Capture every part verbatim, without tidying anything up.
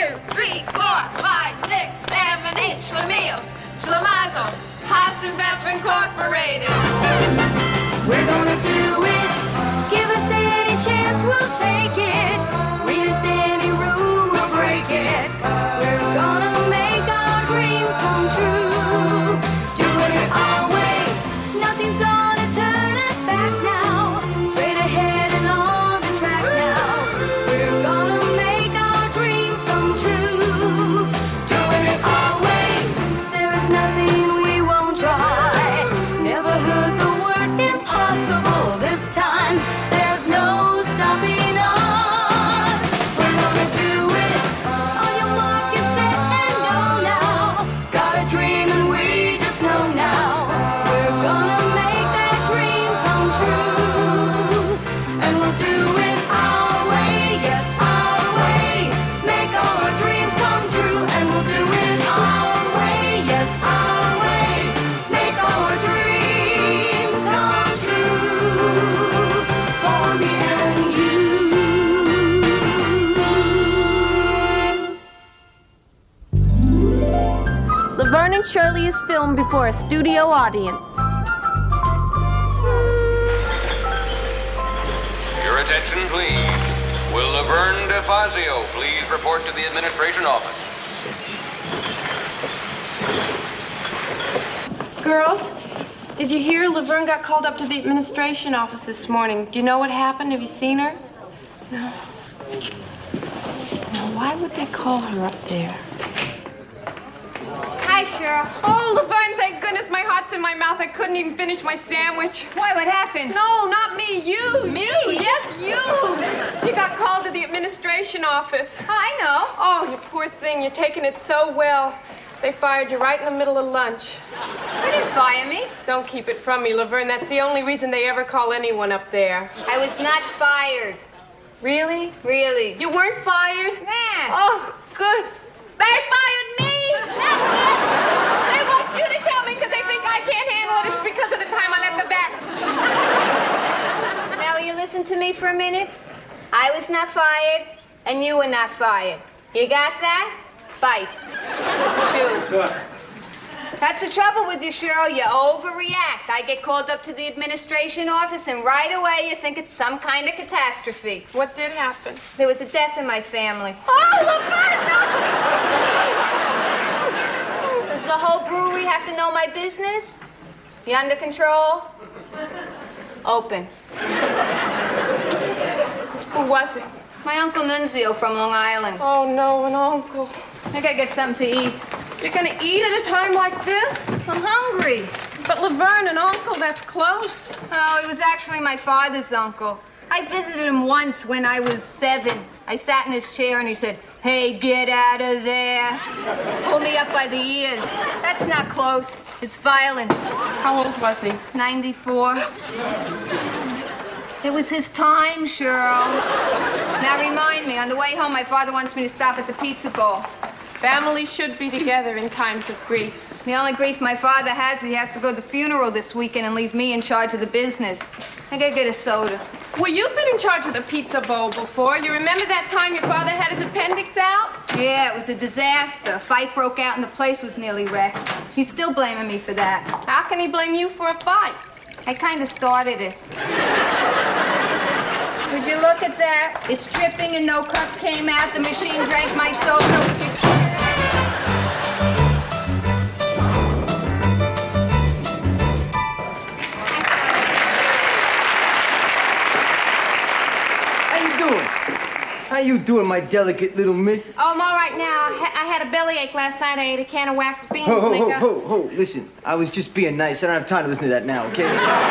two, three, four, five, six, seven, eight. Schlemiel, Schlemazel, Haas and Bepp Incorporated. We're gonna do it. Give us any chance, we'll take it. Read us any rule, we'll break it. We're gonna make our dreams come true. Doing it our way. Nothing's gonna turn us back now. Straight ahead and on the track now. We're gonna make our dreams come true. Doing it our way. There is nothing we won't try. Never heard the word impossible this time. There's no stopping us. We're gonna do it. On your mark, get set and go now. Got a dream and we just know now. We're gonna make that dream come true. And we'll do it our way, yes, our way. Make all our dreams come true. And we'll do it our way, yes, our way. Make all our dreams come true. For me and you. Laverne and Shirley is filmed before a studio audience. Your attention, please. Will Laverne DeFazio please report to the administration office? Girls, did you hear Laverne got called up to the administration office this morning? Do you know what happened? Have you seen her? No. Now, why would they call her up there? Hi, Cheryl. Oh, Laverne, thank goodness my heart's in my mouth. I couldn't even finish my sandwich. Why, what happened? No, not me. You. Me? You. Yes, you. You got called to the administration office. Oh, I know. Oh, you poor thing. You're taking it so well. They fired you right in the middle of lunch. They didn't fire me. Don't keep it from me, Laverne. That's the only reason they ever call anyone up there. I was not fired. Really? Really. You weren't fired? Nah. Oh, good. They fired me! That's it! They want you to tell me because they think I can't handle it. It's because of the time I left the back. Now, will you listen to me for a minute? I was not fired, and you were not fired. You got that? Bite. Chew. That's the trouble with you, Cheryl. You overreact. I get called up to the administration office, and right away you think it's some kind of catastrophe. What did happen? There was a death in my family. Oh, Laverne, no! Does the whole brewery have to know my business? You under control? Open. Who was it? My Uncle Nunzio from Long Island. Oh, no, an uncle. I gotta get something to eat. You're gonna eat at a time like this? I'm hungry. But Laverne, an uncle, that's close. Oh, he was actually my father's uncle. I visited him once when I was seven. I sat in his chair and he said, "Hey, get out of there." Pulled me up by the ears. That's not close. It's violent. How old was he? ninety-four. It was his time, Cheryl. Now remind me, on the way home, my father wants me to stop at the Pizza Bowl. Families should be together in times of grief. The only grief my father has, he has to go to the funeral this weekend and leave me in charge of the business. I gotta get a soda. Well, you've been in charge of the Pizza Bowl before. You remember that time your father had his appendix out? Yeah, it was a disaster. A fight broke out and the place was nearly wrecked. He's still blaming me for that. How can he blame you for a fight? I kind of started it. Would you look at that? It's dripping and no cup came out. The machine drank my soda. Would you... How you doing, my delicate little miss? Oh, I'm all right now. I, ha- I had a bellyache last night. I ate a can of wax beans. Ho, ho, and ho, they got... ho, ho, listen. I was just being nice. I don't have time to listen to that now, okay?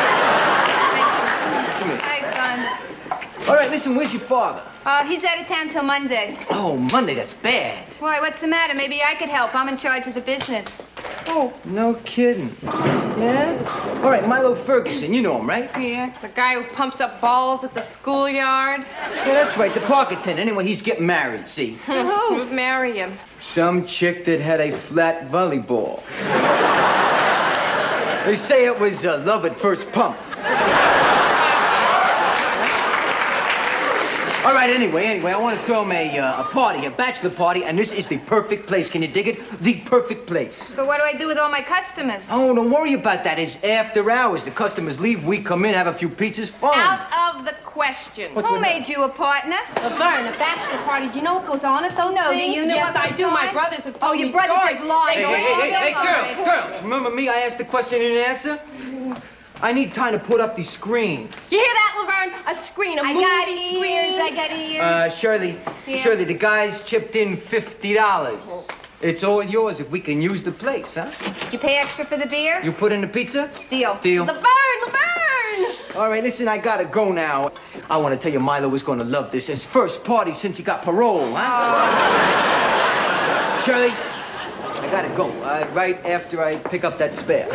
Come here. Hi, Guns. All right, listen, where's your father? Uh, he's out of town till Monday. Oh, Monday, that's bad. Why, what's the matter? Maybe I could help. I'm in charge of the business. Oh. No kidding. Yeah? All right, Milo Ferguson, you know him, right? Yeah. The guy who pumps up balls at the schoolyard? Yeah, that's right, the park attendant. Anyway, he's getting married, see? To who? Who'd marry him? Some chick that had a flat volleyball. They say it was uh, love at first pump. All right, anyway, anyway, I want to throw him a, uh, a party, a bachelor party, and this is the perfect place. Can you dig it? The perfect place. But what do I do with all my customers? Oh, don't worry about that. It's after hours. The customers leave, we come in, have a few pizzas, fun. Out of the question. What's Who with made you a partner? Laverne, a bachelor party. Do you know what goes on at those No, do things? you know yes, what I goes do. on? My brothers have Oh, told your me brothers stories. have lied. Hey, Don't hey, hey, all hey, them hey, lies. girls, girls, remember me? I asked the question and you didn't answer? I need time to put up the screen. You hear that, Laverne? A screen, a I movie got screen. ears, I got ears. Uh, Shirley, Yeah. Shirley, the guys chipped in fifty dollars. It's all yours if we can use the place, huh? You pay extra for the beer? You put in the pizza? Deal. Deal. Laverne, Laverne! All right, listen, I gotta go now. I want to tell you Milo is gonna love this. His first party since he got parole, huh? Oh. Shirley, I gotta go. Uh, right after I pick up that spare.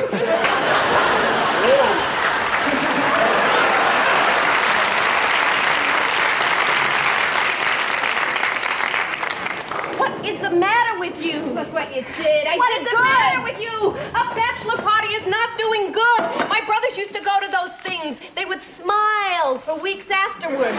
What is the matter with you? Look what you did. I What did is the good. matter with you? A bachelor party is not doing good. My brothers used to go to those things. They would smile for weeks afterwards.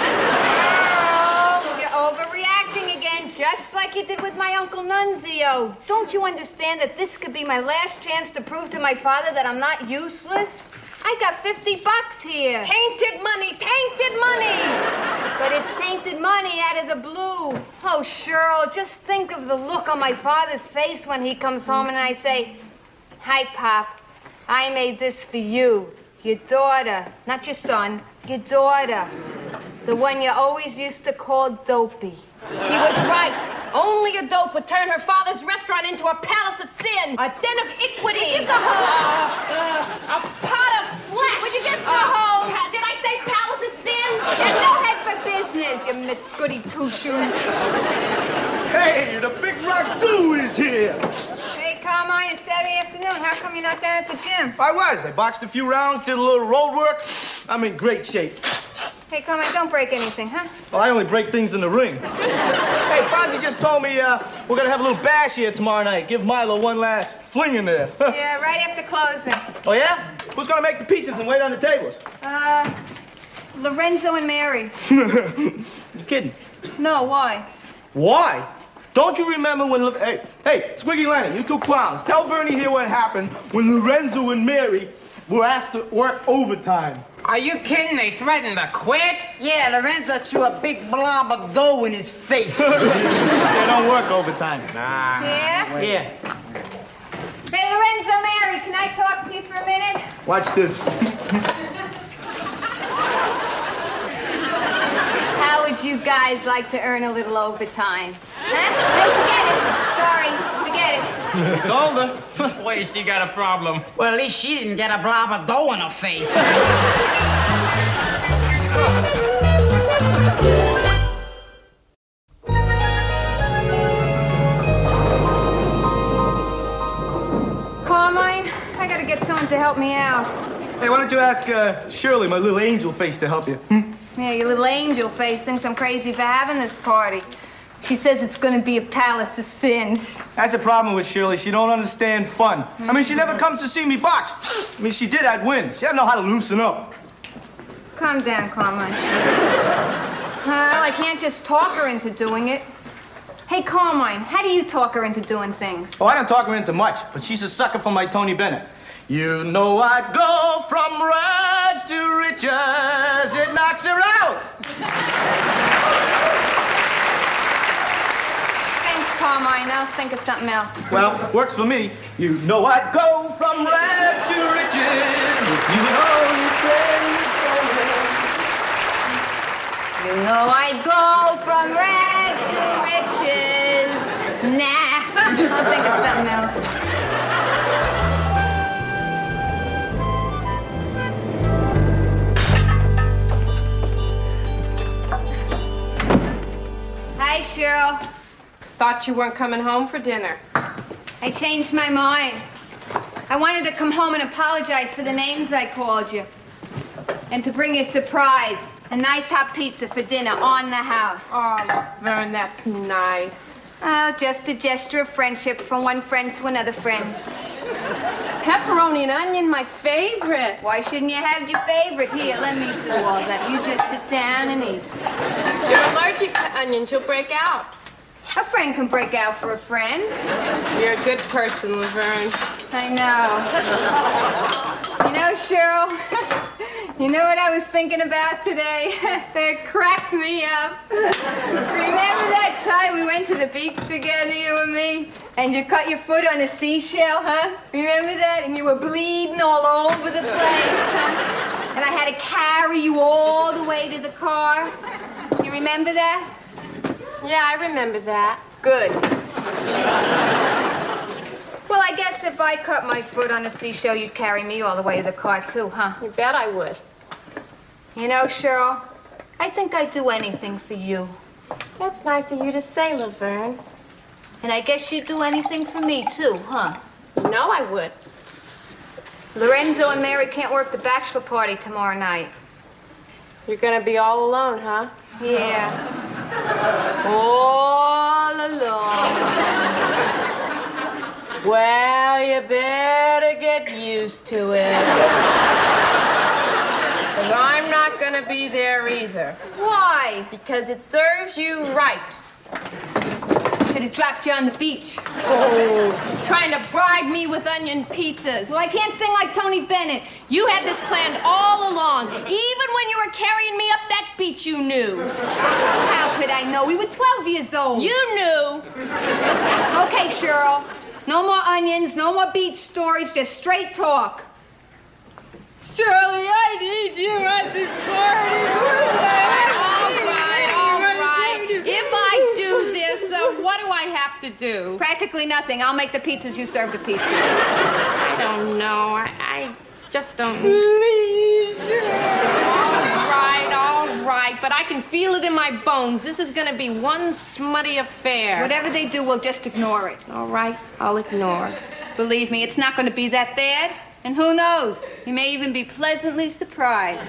Oh, you're overreacting again, just like you did with my Uncle Nunzio. Don't you understand that this could be my last chance to prove to my father that I'm not useless? I got fifty bucks here. Tainted money, tainted money. But it's tainted money out of the blue. Oh, Cheryl, just think of the look on my father's face when he comes home and I say, "Hi, Pop. I made this for you. Your daughter. Not your son. Your daughter. The one you always used to call Dopey." He was right. Only a dope would turn her father's restaurant into a palace of sin, a den of iniquity. Would you go home? Uh, uh, a pot of flesh. Would you just go Uh, home? pa- Did I say palace of sin? You have no head for business, you Miss Goody Two-Shoes. Hey, the Big Rock Dude is here. Hey, Carmine, it's Saturday afternoon. How come you're not down at the gym? I was. I boxed a few rounds, did a little road work. I'm in great shape. Hey, Carmine, don't break anything, huh? Well, I only break things in the ring. Hey, Fonzie just told me uh, we're gonna have a little bash here tomorrow night. Give Milo one last fling in there. Yeah, right after closing. Oh, yeah? Who's gonna make the pizzas and wait on the tables? Uh, Lorenzo and Mary. You kidding? No, why? Why? Don't you remember when... Lo- hey, hey, Squiggy Lennon, you two clowns. Tell Vernie here what happened when Lorenzo and Mary were asked to work overtime. Are you kidding? They threatened to quit? Yeah, Lorenzo threw a big blob of dough in his face. They don't work overtime. Nah. Yeah? Yeah. Hey, Lorenzo, Mary, can I talk to you for a minute? Watch this. How would you guys like to earn a little overtime? Huh? Hey, forget it. Sorry, forget it. It's older. Wait, she got a problem. Well, at least she didn't get a blob of dough in her face. Carmine, I gotta get someone to help me out. Hey, why don't you ask uh, Shirley, my little angel face, to help you? Hmm? Yeah, your little angel face thinks I'm crazy for having this party. She says it's gonna be a palace of sin. That's the problem with Shirley. She don't understand fun. I mean, she never comes to see me box. I mean, she did, I'd win. She doesn't know how to loosen up. Calm down, Carmine. Well, I can't just talk her into doing it. Hey, Carmine, how do you talk her into doing things? Oh, I don't talk her into much, but she's a sucker for my Tony Bennett. You know I'd go from rags to riches. It knocks her out. Thanks, Carmine. I'll think of something else. Well, works for me. You know I'd go from rags to riches. If you only say You know I'd go from rags to riches. Nah, I'll think of something else. Hi, Cheryl. Thought you weren't coming home for dinner. I changed my mind. I wanted to come home and apologize for the names I called you. And to bring you a surprise. A nice hot pizza for dinner on the house. Oh, Laverne, that's nice. Oh, just a gesture of friendship from one friend to another friend. Pepperoni and onion, my favorite. Why shouldn't you have your favorite? Here, let me do all that. You just sit down and eat. You're allergic to onions. You'll break out. A friend can break out for a friend. You're a good person, Laverne. I know. You know, Cheryl, you know what I was thinking about today? That cracked me up. Remember that time we went to the beach together, you and me? And you cut your foot on a seashell, huh? Remember that? And you were bleeding all over the place, huh? And I had to carry you all the way to the car. You remember that? Yeah, I remember that. Good. Well, I guess if I cut my foot on a seashell, you'd carry me all the way to the car, too, huh? You bet I would. You know, Cheryl, I think I'd do anything for you. That's nice of you to say, Laverne. And I guess you'd do anything for me, too, huh? You know I would. Lorenzo and Mary can't work the bachelor party tomorrow night. You're gonna be all alone, huh? Yeah. All alone. Well, you better get used to it. Because I'm not gonna be there either. Why? Because it serves you right. Should have dropped you on the beach. Oh, trying to bribe me with onion pizzas. Well, I can't sing like Tony Bennett. You had this planned all along. Even when you were carrying me up that beach, you knew. How could I know? We were twelve years old. You knew. Okay, Cheryl. No more onions, no more beach stories, just straight talk. Shirley, I need you at this party. All right, all right. If I do this, uh, what do I have to do? Practically nothing. I'll make the pizzas, you serve the pizzas. I don't know. I, I just don't... Please. All right, all right. But I can feel it in my bones. This is going to be one smutty affair. Whatever they do, we'll just ignore it. All right, I'll ignore. Believe me, it's not going to be that bad. And who knows? You may even be pleasantly surprised.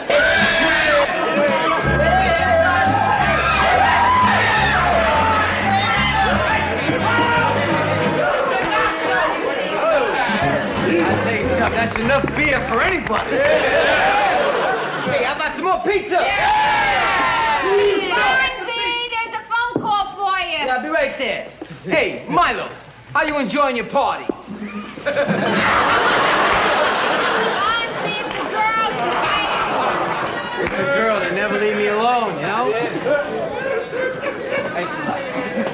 I'll tell you something, that's enough beer for anybody. Hey, how about some more pizza? Fonzie, there's a phone call for you. Yeah, I'll be right there. Hey, Milo, how you enjoying your party? Fonzie, it's a girl. She's waiting. It's a girl that never leave me alone, you know? Thanks a lot.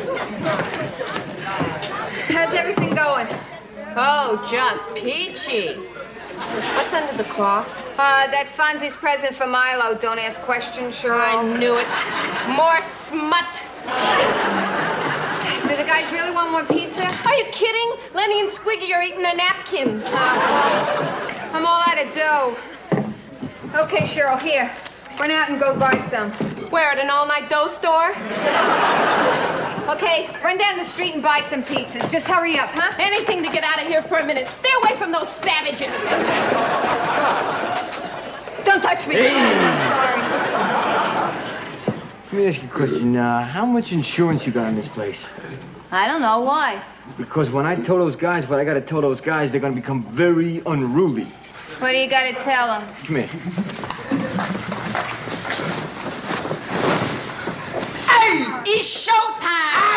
How's everything going? Oh, just peachy. What's under the cloth? Uh, that's Fonzie's present for Milo. Don't ask questions, I Cheryl. knew it. More smut. Do the guys really want more pizza? Are you kidding? Lenny and Squiggy are eating their napkins. Uh, well, I'm all out of dough. Okay, Cheryl, here. Run out and go buy some. Where, at an all-night dough store? Okay, run down the street and buy some pizzas. Just hurry up, huh? Anything to get out of here for a minute. Stay away from those savages. Don't touch me. Hey. I'm sorry. Let me ask you a question. Uh, how much insurance you got on this place? I don't know why. Because when I tell those guys what I gotta tell those guys, they're gonna become very unruly. What do you got to tell them? Come here. It's showtime!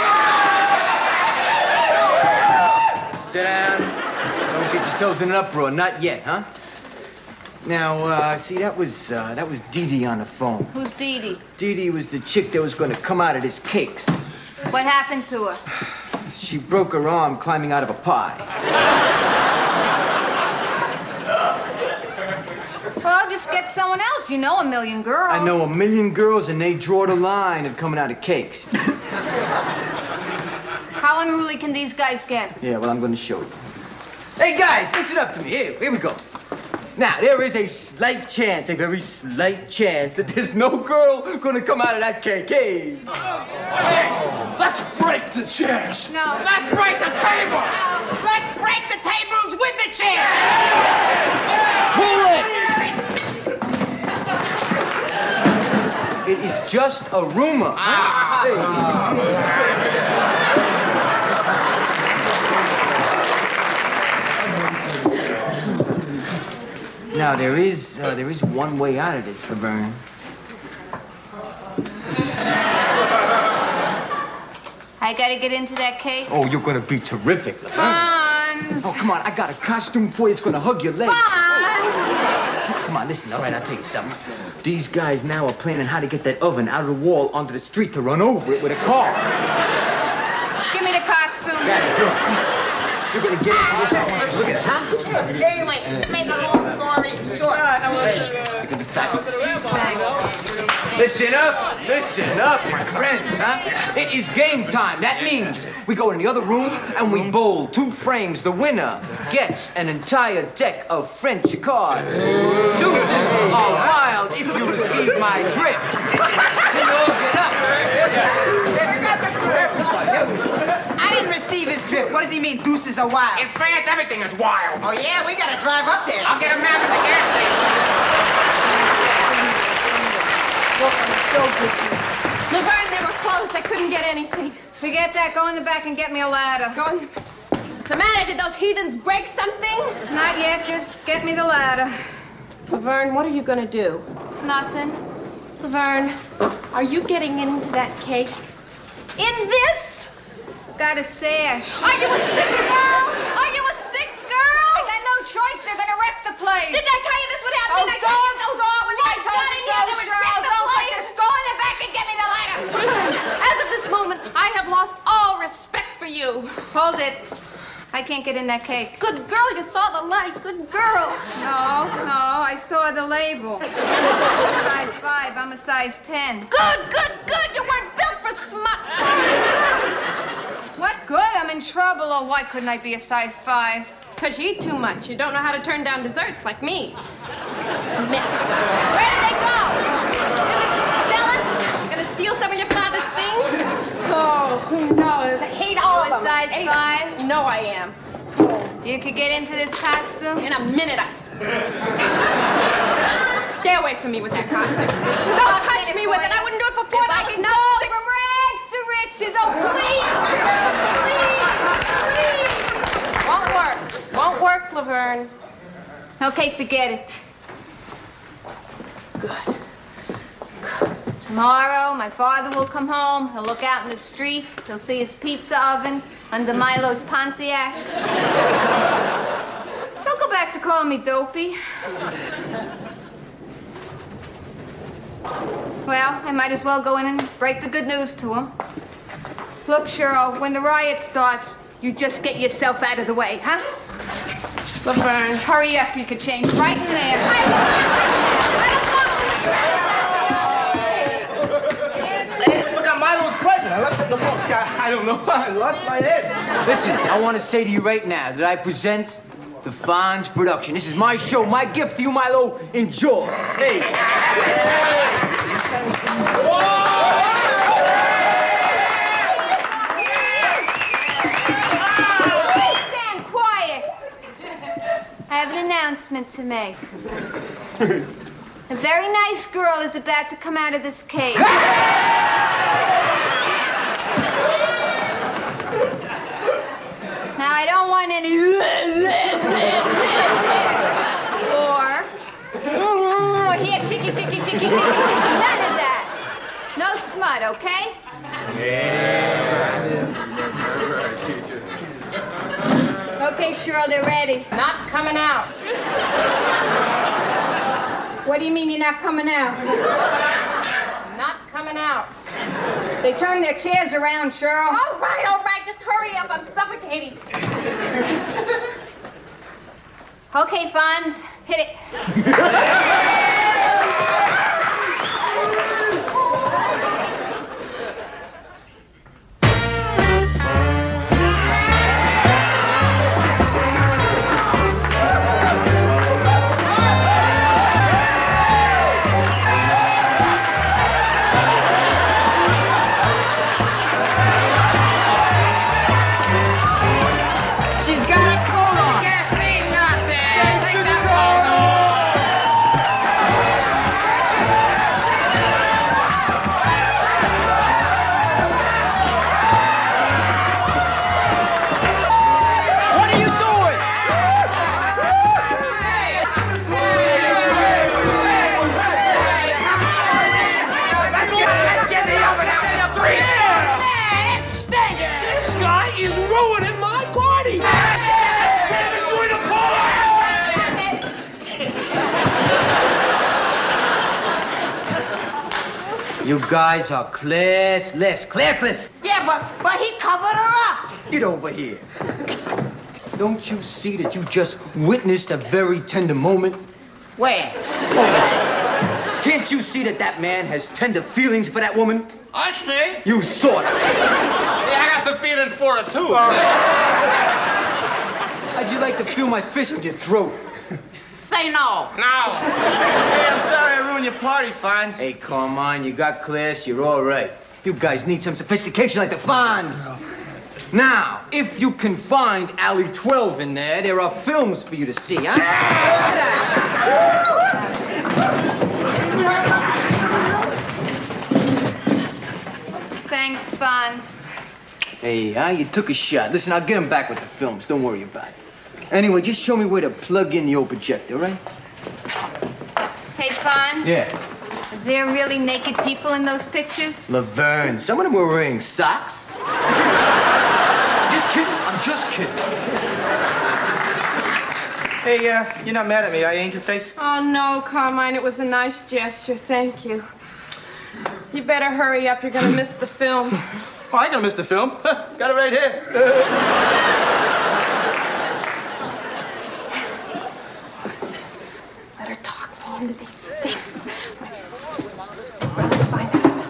Sit down. Don't get yourselves in an uproar. Not yet, huh? Now, uh, see, that was, uh, that was Dee Dee on the phone. Who's Dee Dee? Dee Dee was the chick that was gonna come out of this cakes. What happened to her? She broke her arm climbing out of a pie. Well, just get someone else. You know a million girls. I know a million girls, and they draw the line of coming out of cakes. How unruly can these guys get? Yeah, well, I'm gonna show you. Hey, guys, listen up to me. Here, here we go. Now, there is a slight chance, a very slight chance, that there's no girl gonna come out of that cake. Hey! Hey, let's break the chairs. No. Let's break the table. Let's break the tables with the chairs. Cool it! It is just a rumor. Ah. Hey. Now, there is, uh, there is one way out of this, Laverne. I gotta get into that cake. Oh, you're gonna be terrific, Laverne. Fonz! Oh, come on, I got a costume for you. It's gonna hug your leg. Fonz! Come on, listen, all right, I'll tell you something. These guys now are planning how to get that oven out of the wall onto the street to run over it with a car. Give me the costume. Yeah, good. You're gonna get into this. I want you to look at it, huh? Anyway, make a long story short. You're gonna be fabulous. Listen up, listen up, my friends, huh? It is game time. That means we go in the other room and we bowl two frames. The winner gets an entire deck of French cards. Deuces are wild if you receive my drift. Can you all get up? I didn't receive his drift. What does he mean, deuces are wild? In France, everything is wild. Oh, yeah? We gotta drive up there. I'll get a map at the gas station. Look, I'm so business. Laverne, they were closed. I couldn't get anything. Forget that. Go in the back and get me a ladder. Go on. What's the matter? Did those heathens break something? Not yet. Just get me the ladder. Laverne, what are you gonna do? Nothing. Laverne, are you getting into that cake? In this? It's got a sash. Are you a sick girl? Are you a sick girl? I got no choice. They're gonna wreck the place. Didn't I tell you this would happen? Oh, Didn't I tell you don't those start with I lights told got you in so, here that would Cheryl. wreck the Don't let place? this. Go in the back and get me the ladder. As of this moment, I have lost all respect for you. Hold it. I can't get in that cake. Good girl, you saw the light. Good girl. No, no, I saw the label. It's a size five. I'm a size ten. Good, good, good. You weren't built for smut. Good, good. What good? I'm in trouble. Oh, why couldn't I be a size five? Because you eat too much. You don't know how to turn down desserts like me. This mess. Where did they go? Stella, you gonna steal some of your father's things? Oh, who knows? I hate all You of a them. size Hate five? them. You know I am. You could get into this costume? In a minute, I... Stay away from me with that costume. Don't Don't touch me with it. I wouldn't do it for four If I dollars. can Not go six. from rags to riches. Oh, please. Please. Won't work. Won't work, Laverne. Okay, forget it. Good. Tomorrow, my father will come home. He'll look out in the street. He'll see his pizza oven under Milo's Pontiac. He'll go back to call me dopey. Well, I might as well go in and break the good news to him. Look, Cheryl, when the riot starts, you just get yourself out of the way, huh? Laverne. Hurry up, you could change right in there. I Hey, look at Milo's present. I left it in the box. I don't know. I lost my head. Listen, I want to say to you right now that I present the Fonz production. This is my show, my gift to you, Milo. Enjoy. Hey. Stand quiet. I have an announcement to make. A very nice girl is about to come out of this cave. Now, I don't want any or here, chicky, chicky, chicky, chicky, chicky. None of that. No smut, okay? Okay, Cheryl, they're ready. Not coming out. What do you mean you're not coming out? Not coming out. They turned their chairs around, Cheryl. All right, all right. Just hurry up. I'm suffocating. Okay, Fonz, hit it. She's got a coat on. Gas ain't nothing. Take that You guys are classless, classless. Yeah, but but he covered her up. Get over here. Don't you see that you just witnessed a very tender moment? Where? Can't you see that that man has tender feelings for that woman? I see. You saw it. Yeah, I got some feelings for her, too. How'd you like to feel my fist in your throat? Say no. No. Hey, I'm sorry I ruined your party, Fonz. Hey, Carmine, you got class, you're all right. You guys need some sophistication like the Fonz. Now, if you can find Alley twelve in there, there are films for you to see, huh? Thanks, Fonz. Hey, huh? You took a shot. Listen, I'll get him back with the films. Don't worry about it. Anyway, just show me where to plug in the old projector, right? Hey, Fonz. Yeah. Are there really naked people in those pictures? Laverne, some of them were wearing socks. I'm just kidding. I'm just kidding. Hey, uh, you're not mad at me, are you, Angel Face? Oh, no, Carmine, it was a nice gesture. Thank you. You better hurry up. You're going to miss the film. Oh, I ain't gonna miss the film. Got it right here. Better talk me into these things. Let's find out about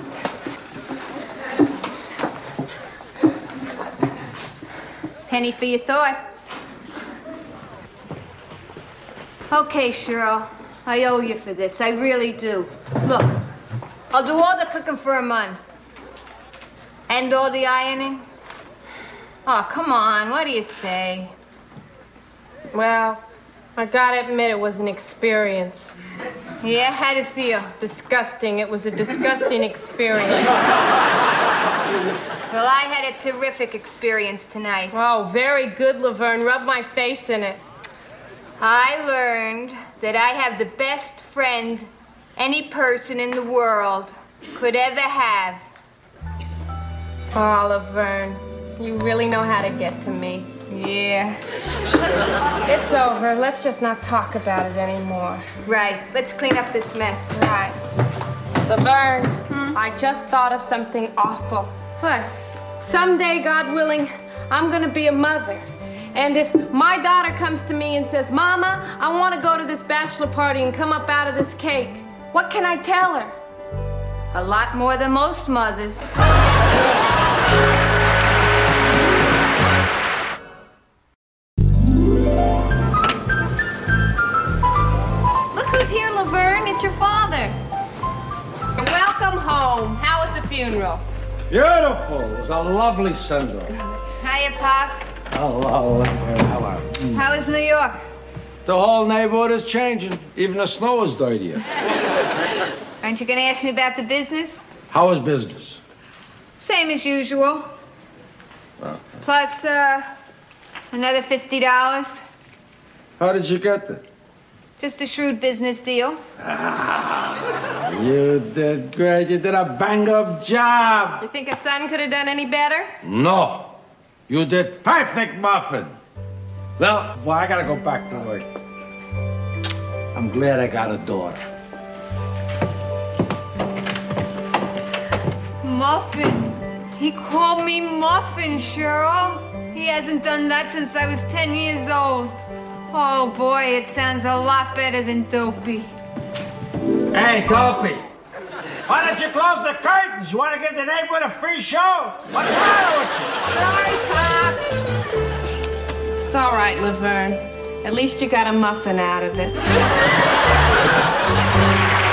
this. Penny for your thoughts. Okay, Cheryl. I owe you for this. I really do. Look, I'll do all the cooking for a month. And all the ironing. Oh, come on. What do you say? Well, I gotta admit it was an experience. Yeah, how'd it feel? Disgusting. It was a disgusting experience. Well, I had a terrific experience tonight. Oh, very good, Laverne. Rub my face in it. I learned that I have the best friend any person in the world could ever have. Oh, Laverne, you really know how to get to me. Yeah. It's over. Let's just not talk about it anymore. Right. Let's clean up this mess. Right. Laverne, hmm? I just thought of something awful. What? Someday, God willing, I'm gonna be a mother. And if my daughter comes to me and says, Mama, I want to go to this bachelor party and come up out of this cake, what can I tell her? A lot more than most mothers. Look who's here, Laverne. It's your father. Welcome home. How was the funeral? Beautiful. It was a lovely send-off. Hiya, Pop. Hello, how are you? How is New York? The whole neighborhood is changing. Even the snow is dirtier. Aren't you going to ask me about the business? How is business? Same as usual. Well, Plus, uh, another fifty dollars. how did you get that? Just a shrewd business deal. Ah, you did great. You did a bang-up job. You think a son could have done any better? No. You did perfect, Muffin. Well, well, I gotta go back to work. I'm glad I got a daughter. Muffin. He called me Muffin, Cheryl. He hasn't done that since I was ten years old. Oh, boy, it sounds a lot better than Dopey. Hey, Dopey. Why don't you close the curtains? You want to give the neighborhood a free show? What's the matter with you? Sorry, Pop. It's all right, Laverne. At least you got a muffin out of it.